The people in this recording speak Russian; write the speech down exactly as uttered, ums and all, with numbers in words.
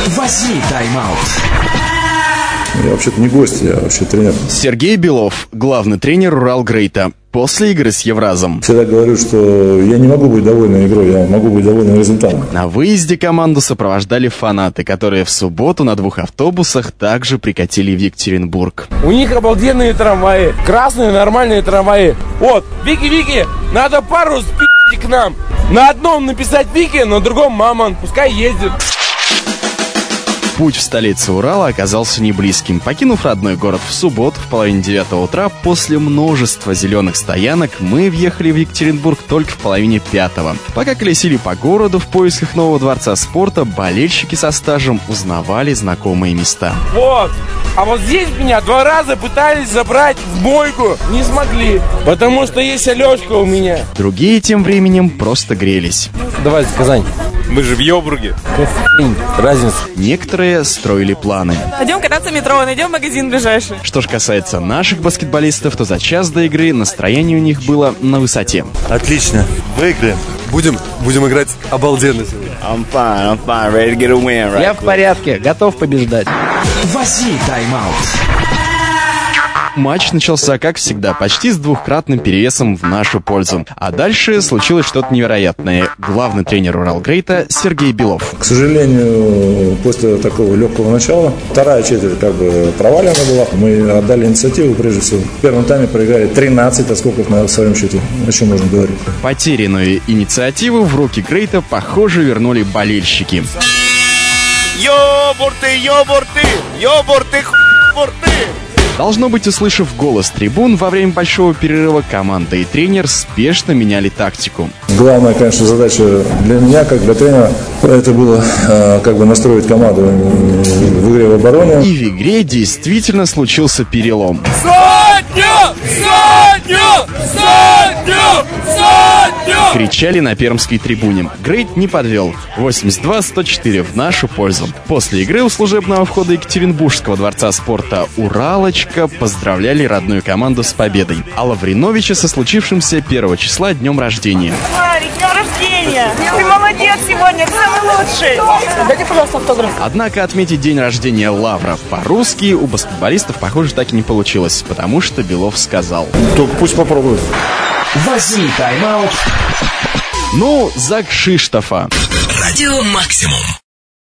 Возьми тайм-аут. Я вообще-то не гость, я вообще тренер. Сергей Белов, главный тренер Уралгрейта. После игры с Евразом. Всегда говорю, что я не могу быть доволен игрой, я могу быть доволен результатом. На выезде команду сопровождали фанаты, которые в субботу на двух автобусах также прикатили в Екатеринбург. У них обалденные трамваи, красные нормальные трамваи. Вот, Вики, Вики, надо пару спи***ь к нам. На одном написать Вики, на другом Мамон, пускай ездит. Путь в столицу Урала оказался неблизким. Покинув родной город в субботу в половине девятого утра, после множества зеленых стоянок, мы въехали в Екатеринбург только в половине пятого. Пока колесили по городу в поисках нового дворца спорта, болельщики со стажем узнавали знакомые места. Вот, а вот здесь меня два раза пытались забрать в мойку, не смогли, потому что есть Алешка у меня. Другие тем временем просто грелись. Давайте, Казань. Мы же в Йобурге. Разница. Некоторые строили планы. Пойдем кататься в метро, найдем магазин ближайший. Что же касается наших баскетболистов, то за час до игры настроение у них было на высоте. Отлично. Выиграем. Будем, будем играть обалденно сегодня. I'm fine, I'm fine, ready to get a win, right? Я в порядке, готов побеждать. Возьми тайм-аут. Матч начался, как всегда, почти с двухкратным перевесом в нашу пользу. А дальше случилось что-то невероятное. Главный тренер Уралгрейта Сергей Белов. К сожалению, после такого легкого начала, вторая четверть как бы провалена была. Мы отдали инициативу, прежде всего. В первом тайме проиграли тринадцать отскоков на своем счете. О чем можно говорить? Потерянную инициативу в руки Грейта, похоже, вернули болельщики. Йобурты, йобурты, йобурты, йобурты. Должно быть, услышав голос трибун, во время большого перерыва команда и тренер спешно меняли тактику. Главная, конечно, задача для меня, как для тренера, это было э, как бы настроить команду в игре в обороне. И в игре действительно случился перелом. Сотню! Сотню! Сотню! Сотню! Кричали на пермской трибуне. Грейт не подвел. восемьдесят два сто четыре в нашу пользу. После игры у служебного входа Екатеринбургского дворца спорта «Уралочка» поздравляли родную команду с победой. А Лавриновича со случившимся первого числа днем рождения. Марик, днем рождения! Ты молодец сегодня, самый лучший! Дайте, пожалуйста, автограф. Однако отметить день рождения Лавра по-русски у баскетболистов, похоже, так и не получилось, потому что Белов сказал: Только пусть попробуют. Возьми тайм-аут. Ну, за Кшиштофа. Радио Максимум.